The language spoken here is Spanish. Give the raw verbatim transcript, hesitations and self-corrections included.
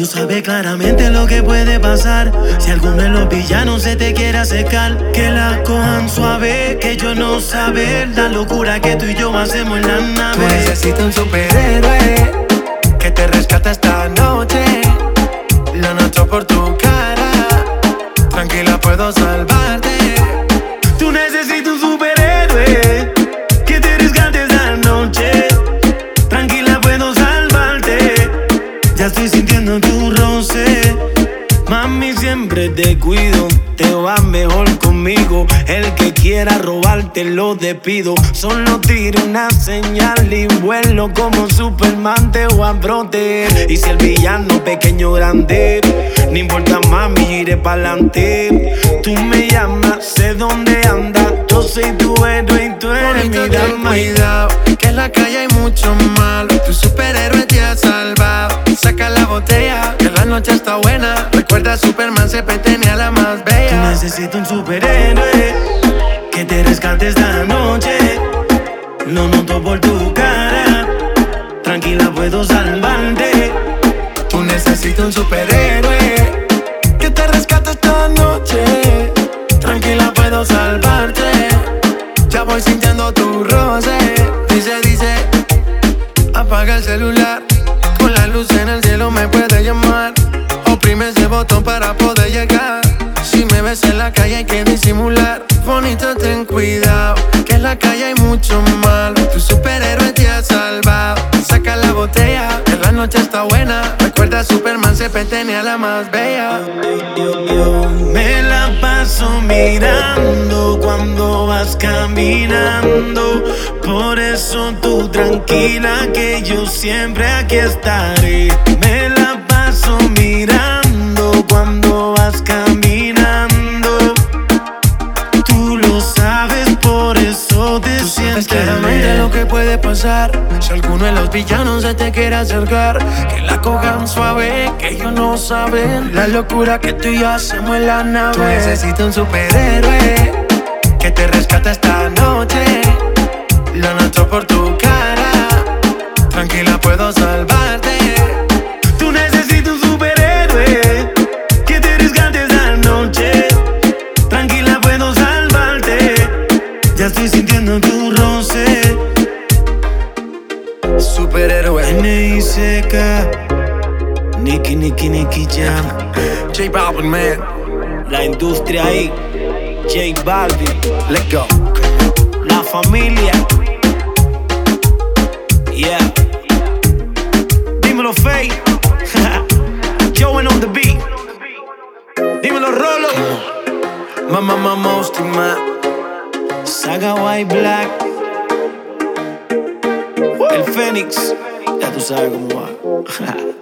Tú sabes claramente lo que puede pasar si alguno de los villanos se te quiere acercar. Que la cojan suave, que yo no saber la locura que tú y yo hacemos en la nave. Tú necesitas un superhéroe que te rescate esta noche. Lo noto por tu cara, tranquila puedo salvarte. Tú necesitas un superhéroe que te rescate esta noche. Tranquila puedo salvarte. Ya estoy sintiendo tu roce. Mami, siempre te cuido, te va mejor conmigo. El que quiera robarte lo despido. Solo tiro una señal y vuelo como Superman, te voy a proteger. Y si el villano pequeño o grande, no importa, mami, iré pa'lante. Tú me llamas, sé dónde andas. Yo soy tu héroe y tú eres mi dama. Cuidado, que en la calle hay mucho malo. Tu superhéroe te ha salvado. Saca la botella, que la noche está buena. Recuerda, Superman siempre tenía la más bella. Tú necesitas un superhéroe que te rescate esta noche. Lo noto por tu cara, tranquila puedo salvarte. Tú necesitas un superhéroe que te rescate esta noche. Tranquila puedo salvarte. Ya voy sintiendo tu roce. Dice, dice, apaga el celular. Con la luz en el cielo me puede llamar. Oprime ese botón para poder llegar. Si me ves en la calle hay que disimular. Bonito, ten cuidado, que en la calle hay mucho malo. Tu superhéroe te ha salvado. Saca la botella, que la noche está buena. Recuerda, Superman siempre tenía la más bella. Yo, yo me la paso mirando cuando vas caminando. Por eso tú tranquila que yo siempre aquí estaré. Me la paso mirando cuando vas caminando. Tú lo sabes, por eso te Tú sientes sabes claramente lo que puede pasar si alguno de los villanos se te quiere acercar. Que la cojan suave, que ellos no saben la locura que tú y yo hacemos en la nave. Tú necesitas un superhéroe que te rescate esta noche. Lo noto por tu cara, tranquila puedo salvarte. Tú necesitas un superhéroe que te rescate esta noche. Tranquila puedo salvarte. Ya estoy sintiendo tu roce. Superhéroe N I C K, Nicky, Nicky, Nicky Jam. J Balvin, man. La industria ahí, J Balvin. Let's go. La familia. Yeah. Dímelo, Faye. Joey on the beat. Dímelo, Rolo. Mama, mama, Mosty, man. Saga White Black. El Fénix. Ya tú sabes cómo va.